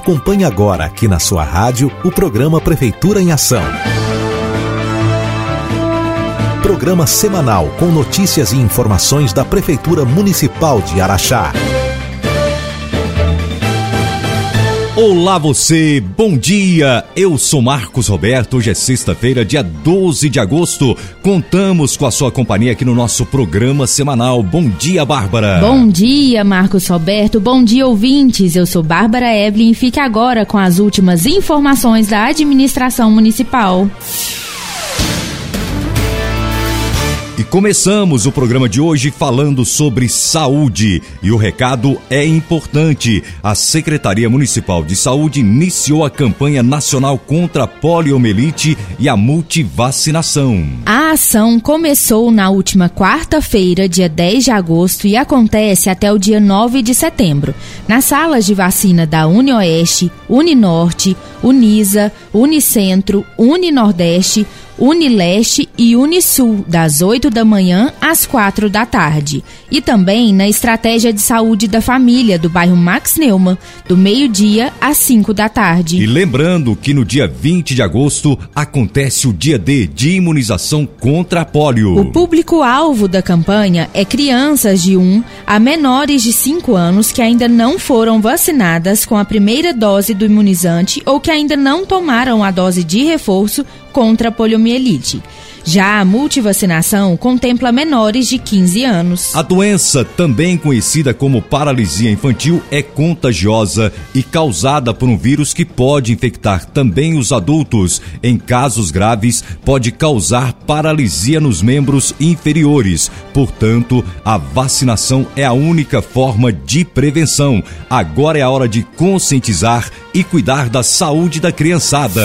Acompanhe agora aqui na sua rádio o programa Prefeitura em Ação. Programa semanal com notícias e informações da Prefeitura Municipal de Araxá. Olá você, bom dia, eu sou Marcos Roberto, hoje é sexta-feira, dia 12 de agosto, contamos com a sua companhia aqui no nosso programa semanal. Bom dia, Bárbara. Bom dia, Marcos Roberto, bom dia, ouvintes, eu sou Bárbara Evelyn e fique agora com as últimas informações da administração municipal. E começamos o programa de hoje falando sobre saúde. E o recado é importante. A Secretaria Municipal de Saúde iniciou a campanha nacional contra a poliomielite e a multivacinação. A ação começou na última quarta-feira, dia 10 de agosto, e acontece até o dia 9 de setembro. Nas salas de vacina da UniOeste, Uninorte, Unisa, Unicentro, Uninordeste, Unileste e Unisul, das 8 da manhã às 4 da tarde. E também na Estratégia de Saúde da Família, do bairro Max Neumann, do meio-dia às 5 da tarde. E lembrando que no dia 20 de agosto acontece o dia D de imunização contra a polio. O público-alvo da campanha é crianças de 1 a menores de 5 anos que ainda não foram vacinadas com a primeira dose do imunizante ou que ainda não tomaram a dose de reforço contra a poliomielite. Já a multivacinação contempla menores de 15 anos. A doença, também conhecida como paralisia infantil, é contagiosa e causada por um vírus que pode infectar também os adultos. Em casos graves, pode causar paralisia nos membros inferiores. Portanto, a vacinação é a única forma de prevenção. Agora é a hora de conscientizar e cuidar da saúde da criançada.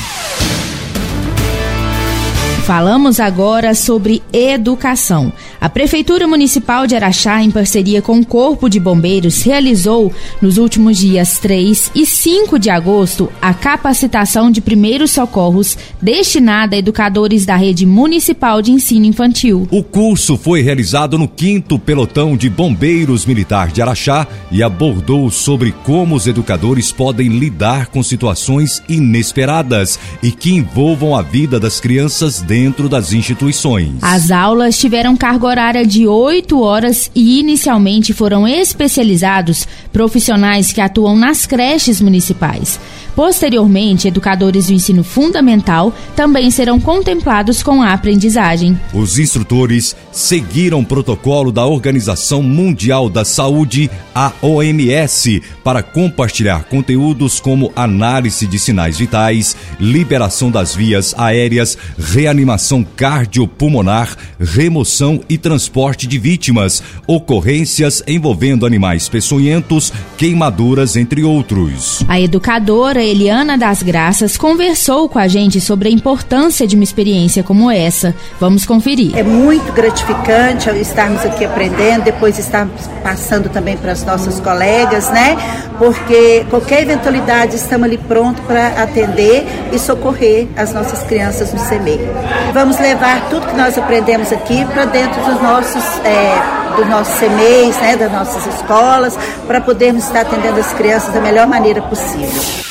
Falamos agora sobre educação. A Prefeitura Municipal de Araxá, em parceria com o Corpo de Bombeiros, realizou nos últimos dias 3 e 5 de agosto a capacitação de primeiros socorros destinada a educadores da Rede Municipal de Ensino Infantil. O curso foi realizado no 5º Pelotão de Bombeiros Militar de Araxá e abordou sobre como os educadores podem lidar com situações inesperadas e que envolvam a vida das crianças dentro das instituições. As aulas tiveram carga horária de 8 horas e inicialmente foram especializados profissionais que atuam nas creches municipais. Posteriormente, educadores do ensino fundamental também serão contemplados com a aprendizagem. Os instrutores seguiram o protocolo da Organização Mundial da Saúde, a OMS, para compartilhar conteúdos como análise de sinais vitais, liberação das vias aéreas, reanimação cardiopulmonar, remoção e transporte de vítimas, ocorrências envolvendo animais peçonhentos, queimaduras, entre outros. A educadora Eliana das Graças conversou com a gente sobre a importância de uma experiência como essa. Vamos conferir. É muito gratificante estarmos aqui aprendendo, depois estarmos passando também para as nossas colegas, né? Porque qualquer eventualidade estamos ali prontos para atender e socorrer as nossas crianças no CMEI. Vamos levar tudo que nós aprendemos aqui para dentro dos nossos CMEIs, né? Das nossas escolas, para podermos estar atendendo as crianças da melhor maneira possível.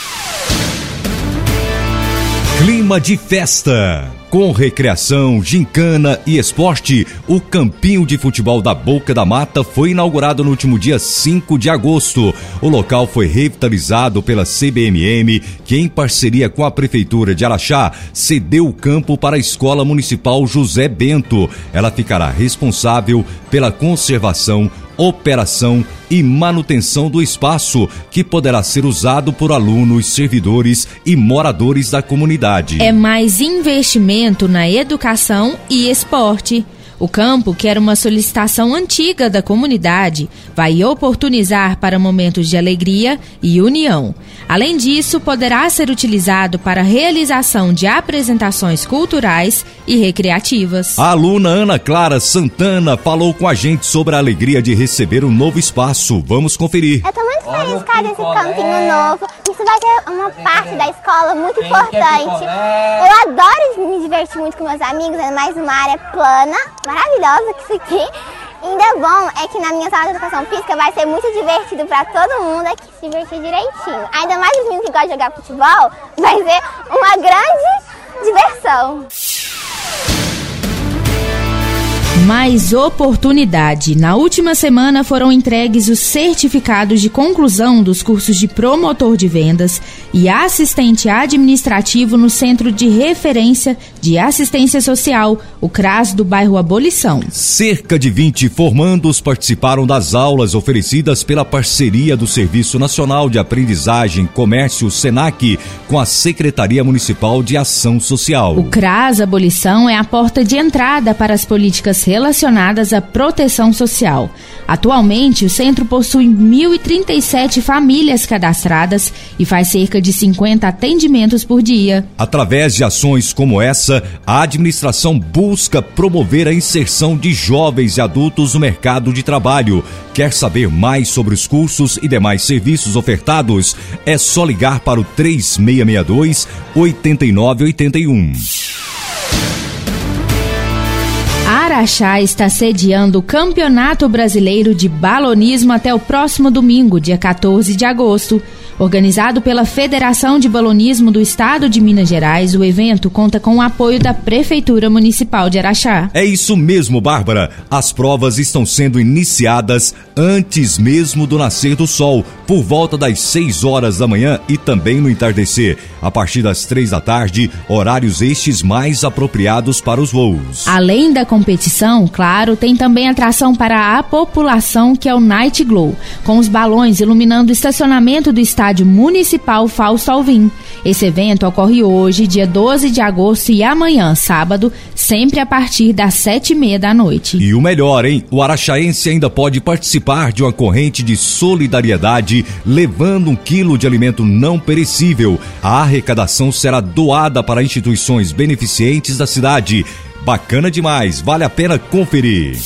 Clima de festa. Com recreação, gincana e esporte, o Campinho de Futebol da Boca da Mata foi inaugurado no último dia 5 de agosto. O local foi revitalizado pela CBMM, que em parceria com a Prefeitura de Araxá, cedeu o campo para a Escola Municipal José Bento. Ela ficará responsável pela conservação, operação e manutenção do espaço, que poderá ser usado por alunos, servidores e moradores da comunidade. É mais investimento na educação e esporte. O campo, que era uma solicitação antiga da comunidade, vai oportunizar para momentos de alegria e união. Além disso, poderá ser utilizado para a realização de apresentações culturais e recreativas. A aluna Ana Clara Santana falou com a gente sobre a alegria de receber um novo espaço. Vamos conferir. Eu estou muito feliz com esse campinho novo. Isso vai ser uma parte da escola muito importante. Eu adoro me divertir muito com meus amigos, ainda mais numa área plana, maravilhosa que isso aqui. Ainda bom é que na minha sala de educação física vai ser muito divertido para todo mundo aqui se divertir direitinho. Ainda mais os meninos que gostam de jogar futebol, vai ser uma grande diversão. Mais oportunidade. Na última semana foram entregues os certificados de conclusão dos cursos de promotor de vendas e assistente administrativo no Centro de Referência de Assistência Social, o CRAS do bairro Abolição. Cerca de 20 formandos participaram das aulas oferecidas pela parceria do Serviço Nacional de Aprendizagem, Comércio, SENAC, com a Secretaria Municipal de Ação Social. O CRAS Abolição é a porta de entrada para as políticas relacionadas à proteção social. Atualmente, o centro possui 1.037 famílias cadastradas e faz cerca de 50 atendimentos por dia. Através de ações como essa, a administração busca promover a inserção de jovens e adultos no mercado de trabalho. Quer saber mais sobre os cursos e demais serviços ofertados? É só ligar para o 3662-8981. Araxá está sediando o Campeonato Brasileiro de Balonismo até o próximo domingo, dia 14 de agosto. Organizado pela Federação de Balonismo do Estado de Minas Gerais, o evento conta com o apoio da Prefeitura Municipal de Araxá. É isso mesmo, Bárbara. As provas estão sendo iniciadas antes mesmo do nascer do sol, por volta das 6 horas da manhã e também no entardecer, a partir das 3 da tarde, horários estes mais apropriados para os voos. Além da competição, claro, tem também atração para a população, que é o Night Glow, com os balões iluminando o estacionamento do Estádio Municipal Fausto Alvim. Esse evento ocorre hoje, dia 12 de agosto, e amanhã, sábado, sempre a partir das 7h30 da noite. E o melhor, hein? O araxaense ainda pode participar de uma corrente de solidariedade, levando 1 quilo de alimento não perecível. A arrecadação será doada para instituições beneficentes da cidade. Bacana demais, vale a pena conferir.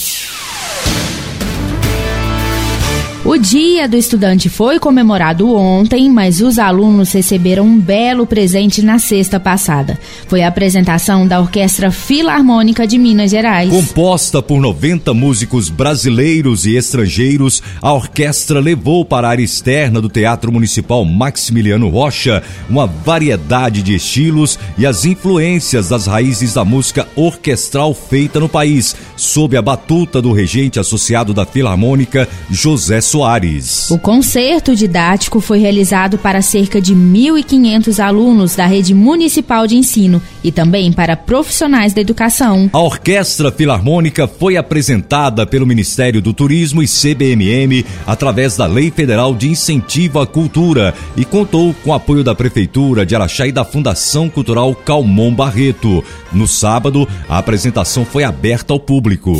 O Dia do Estudante foi comemorado ontem, mas os alunos receberam um belo presente na sexta passada. Foi a apresentação da Orquestra Filarmônica de Minas Gerais. Composta por 90 músicos brasileiros e estrangeiros, a orquestra levou para a área externa do Teatro Municipal Maximiliano Rocha uma variedade de estilos e as influências das raízes da música orquestral feita no país, sob a batuta do regente associado da Filarmônica, José Soares. O concerto didático foi realizado para cerca de 1.500 alunos da rede municipal de ensino e também para profissionais da educação. A Orquestra Filarmônica foi apresentada pelo Ministério do Turismo e CBMM através da Lei Federal de Incentivo à Cultura e contou com o apoio da Prefeitura de Araxá e da Fundação Cultural Calmon Barreto. No sábado, a apresentação foi aberta ao público.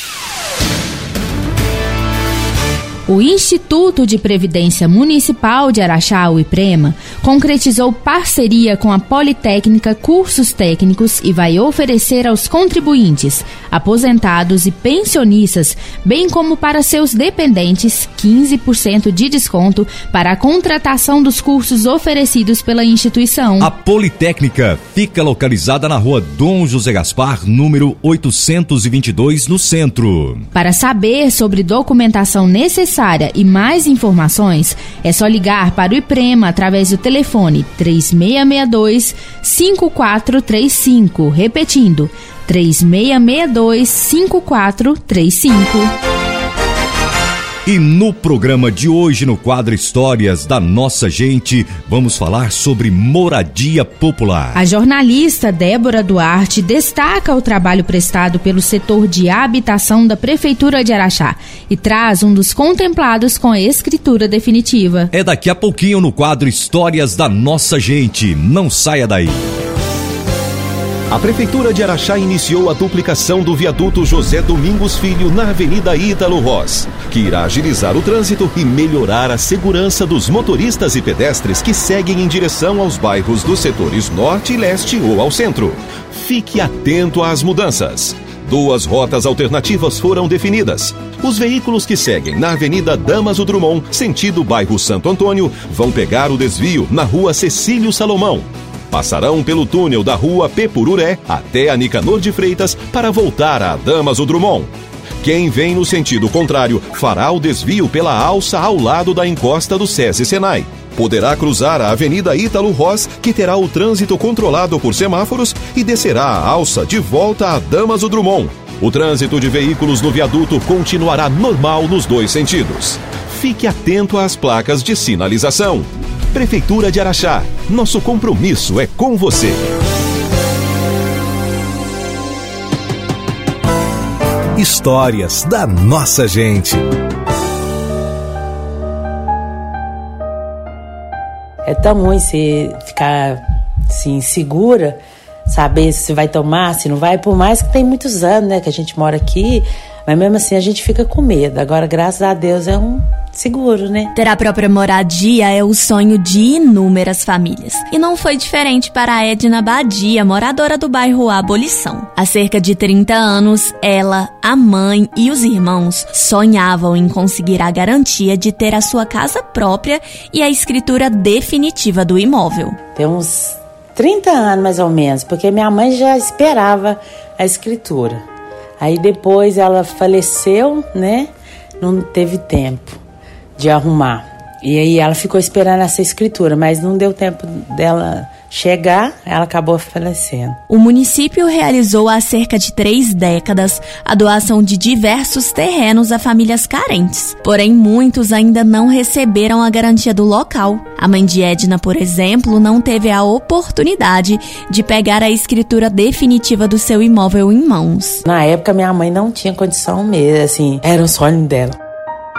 O Instituto de Previdência Municipal de Araxá, o IPREMA, concretizou parceria com a Politécnica Cursos Técnicos e vai oferecer aos contribuintes, aposentados e pensionistas, bem como para seus dependentes, 15% de desconto para a contratação dos cursos oferecidos pela instituição. A Politécnica fica localizada na rua Dom José Gaspar, número 822, no centro. Para saber sobre documentação necessária e mais informações, é só ligar para o IPREMA através do telefone 3662-5435, repetindo, 3662-5435. E no programa de hoje, no quadro Histórias da Nossa Gente, vamos falar sobre moradia popular. A jornalista Débora Duarte destaca o trabalho prestado pelo setor de habitação da Prefeitura de Araxá e traz um dos contemplados com a escritura definitiva. É daqui a pouquinho no quadro Histórias da Nossa Gente. Não saia daí. A Prefeitura de Araxá iniciou a duplicação do viaduto José Domingos Filho na Avenida Ítalo Ross, que irá agilizar o trânsito e melhorar a segurança dos motoristas e pedestres que seguem em direção aos bairros dos setores norte e leste ou ao centro. Fique atento às mudanças. 2 rotas alternativas foram definidas. Os veículos que seguem na Avenida Damaso Drummond, sentido bairro Santo Antônio, vão pegar o desvio na Rua Cecílio Salomão. Passarão pelo túnel da Rua Pepururé até a Nicanor de Freitas para voltar a Damaso Drummond. Quem vem no sentido contrário fará o desvio pela alça ao lado da encosta do SESI Senai. Poderá cruzar a Avenida Ítalo Ross, que terá o trânsito controlado por semáforos, e descerá a alça de volta a Damaso Drummond. O trânsito de veículos no viaduto continuará normal nos dois sentidos. Fique atento às placas de sinalização. Prefeitura de Araxá, nosso compromisso é com você. Histórias da nossa gente. É tão ruim você ficar assim, segura, saber se vai tomar, se não vai, por mais que tem muitos anos, né, que a gente mora aqui, mas mesmo assim a gente fica com medo. Agora, graças a Deus, é um seguro, né? Ter a própria moradia é o sonho de inúmeras famílias. E não foi diferente para a Edna Badia, moradora do bairro Abolição. Há cerca de 30 anos, ela, a mãe e os irmãos sonhavam em conseguir a garantia de ter a sua casa própria e a escritura definitiva do imóvel. Tem uns 30 anos, mais ou menos, porque minha mãe já esperava a escritura. Aí depois ela faleceu, né? Não teve tempo de arrumar. E aí ela ficou esperando essa escritura, mas não deu tempo dela chegar, ela acabou falecendo. O município realizou há cerca de 3 décadas a doação de diversos terrenos a famílias carentes. Porém, muitos ainda não receberam a garantia do local. A mãe de Edna, por exemplo, não teve a oportunidade de pegar a escritura definitiva do seu imóvel em mãos. Na época, minha mãe não tinha condição mesmo, assim, era um sonho dela.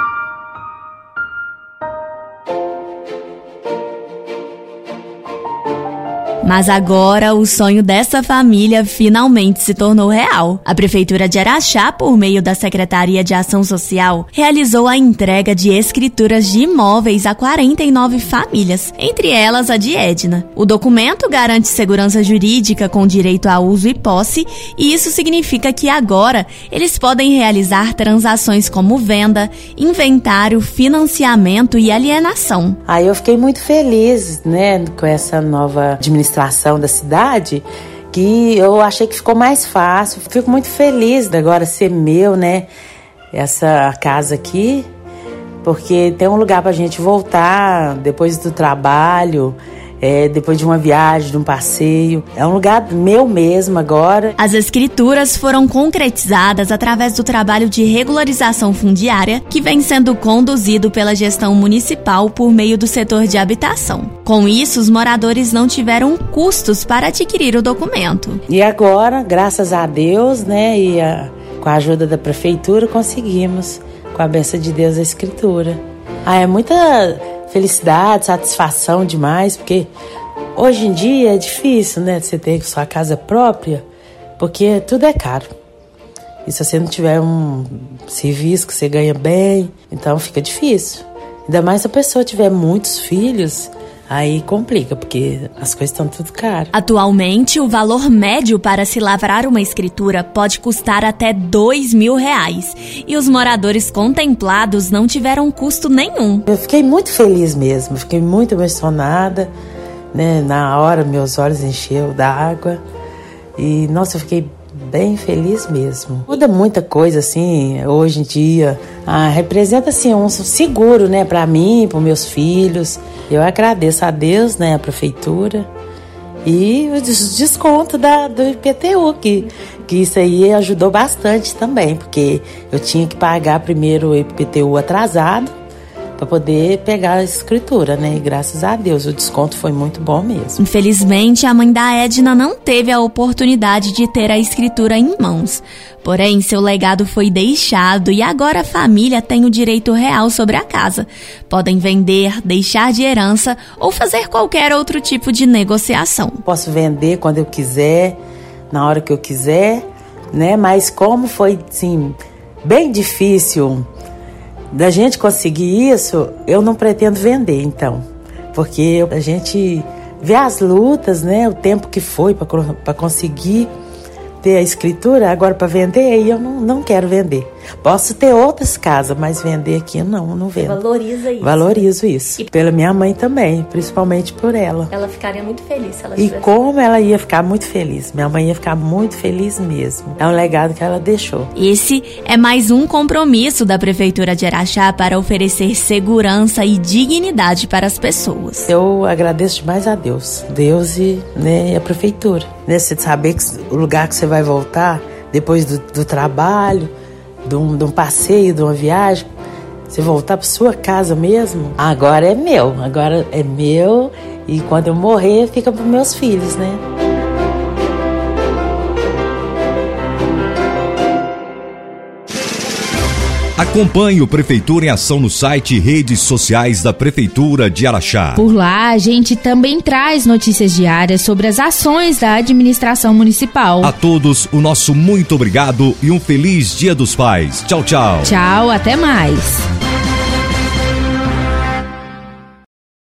Mas agora o sonho dessa família finalmente se tornou real. A Prefeitura de Araxá, por meio da Secretaria de Ação Social, realizou a entrega de escrituras de imóveis a 49 famílias, entre elas a de Edna. O documento garante segurança jurídica com direito a uso e posse, e isso significa que agora eles podem realizar transações como venda, inventário, financiamento e alienação. Aí eu fiquei muito feliz, né, com essa nova administração da cidade, que eu achei que ficou mais fácil. Fico muito feliz de agora ser meu, né, essa casa aqui, porque tem um lugar pra gente voltar depois do trabalho, depois de uma viagem, de um passeio. É um lugar meu mesmo agora. As escrituras foram concretizadas através do trabalho de regularização fundiária que vem sendo conduzido pela gestão municipal por meio do setor de habitação. Com isso, os moradores não tiveram custos para adquirir o documento. E agora, graças a Deus, né, com a ajuda da prefeitura, conseguimos, com a bênção de Deus, a escritura. É muita felicidade, satisfação demais, porque hoje em dia é difícil, né, você ter sua casa própria, porque tudo é caro. E se você não tiver um serviço que você ganha bem, então fica difícil. Ainda mais se a pessoa tiver muitos filhos, aí complica, porque as coisas estão tudo caro. Atualmente, o valor médio para se lavrar uma escritura pode custar até R$2.000. E os moradores contemplados não tiveram custo nenhum. Eu fiquei muito feliz mesmo, fiquei muito emocionada, né? Na hora, meus olhos encheram d'água. E, nossa, eu fiquei bem feliz mesmo. Muda muita coisa, assim, hoje em dia. Representa, assim, um seguro, né, pra mim, pros meus filhos. Eu agradeço a Deus, né, a prefeitura. E o desconto do IPTU, que isso aí ajudou bastante também, porque eu tinha que pagar primeiro o IPTU atrasado para poder pegar a escritura, né? E graças a Deus, o desconto foi muito bom mesmo. Infelizmente, a mãe da Edna não teve a oportunidade de ter a escritura em mãos. Porém, seu legado foi deixado e agora a família tem o direito real sobre a casa. Podem vender, deixar de herança ou fazer qualquer outro tipo de negociação. Posso vender quando eu quiser, na hora que eu quiser, né? Mas como foi, assim, bem difícil da gente conseguir isso, eu não pretendo vender, então. Porque a gente vê as lutas, né? O tempo que foi para conseguir ter a escritura, agora para vender, e eu não quero vender. Posso ter outras casas, mas vender aqui não vendo. Valoriza isso. Valorizo isso. E pela minha mãe também, principalmente por ela. Ela ficaria muito feliz se ela tivesse. E como ela ia ficar muito feliz. Minha mãe ia ficar muito feliz mesmo. É um legado que ela deixou. Esse é mais um compromisso da Prefeitura de Araxá para oferecer segurança e dignidade para as pessoas. Eu agradeço demais a Deus. Deus e a Prefeitura. Você saber que o lugar que você vai voltar, depois do trabalho, de um passeio, de uma viagem, você voltar para sua casa mesmo, agora é meu e quando eu morrer fica para meus filhos, né? Acompanhe o Prefeitura em Ação no site e redes sociais da Prefeitura de Araxá. Por lá, a gente também traz notícias diárias sobre as ações da administração municipal. A todos, o nosso muito obrigado e um feliz Dia dos Pais. Tchau, tchau. Tchau, até mais.